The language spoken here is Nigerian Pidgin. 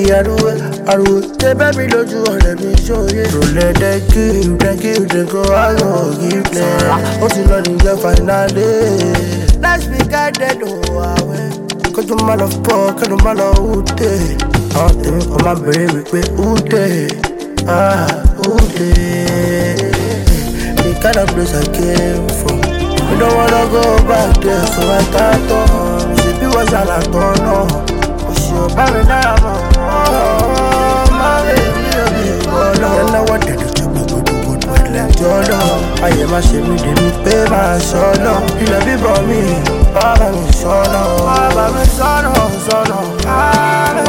Ariwo, they baby lójú ọ̀rẹ́ mi ṣòye. Rọlẹ̀ thank you, go out and give them. Ó ti lọ nìyẹn finally. Let's be guided away. Kójú má lọ fọ́, kẹ́nu má lọ hùtè. Àwọn tèmi kan máa bèrè wípé hùtè. Hùtè. The kind of place I came from. We don't wanna go back there, so I start on. She be was a lot on, no. But she a barren now, my baby, you know what they do to me, good, like Jolo. I am a shame, didn't pay my solo. You love me for me, Baba me solo.